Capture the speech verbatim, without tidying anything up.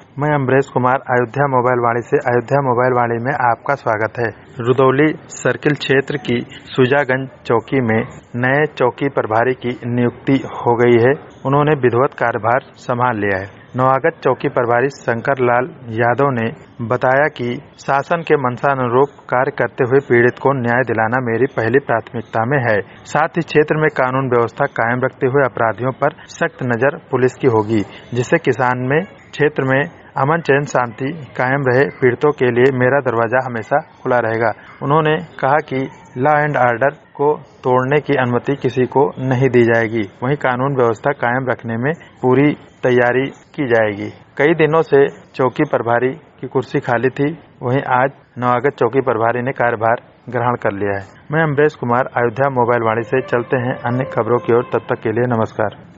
मैं अमरेश कुमार अयोध्या मोबाइल वाणी से अयोध्या मोबाइल वाणी में आपका स्वागत है। रुदौली सर्किल क्षेत्र की सुजागंज चौकी में नए चौकी प्रभारी की नियुक्ति हो गई है। उन्होंने विधिवत कार्यभार संभाल लिया है। नवागत चौकी प्रभारी शंकर लाल यादव ने बताया कि शासन के मंशानुरूप कार्य करते हुए पीड़ित को न्याय दिलाना मेरी पहली प्राथमिकता में है। साथ ही क्षेत्र में कानून व्यवस्था कायम रखते हुए अपराधियों पर सख्त नजर पुलिस की होगी, जिससे किसान में क्षेत्र में अमन चैन शांति कायम रहे। पीड़ितों के लिए मेरा दरवाजा हमेशा खुला रहेगा। उन्होंने कहा कि लॉ एंड ऑर्डर को तोड़ने की अनुमति किसी को नहीं दी जाएगी। वहीं कानून व्यवस्था कायम रखने में पूरी तैयारी की जाएगी। कई दिनों से चौकी प्रभारी की कुर्सी खाली थी, वहीं आज नवागत चौकी प्रभारी ने कार्यभार ग्रहण कर लिया है। मैं अमरेश कुमार अयोध्या मोबाइल वाणी से चलते हैं अन्य खबरों की ओर। तब तक के लिए नमस्कार।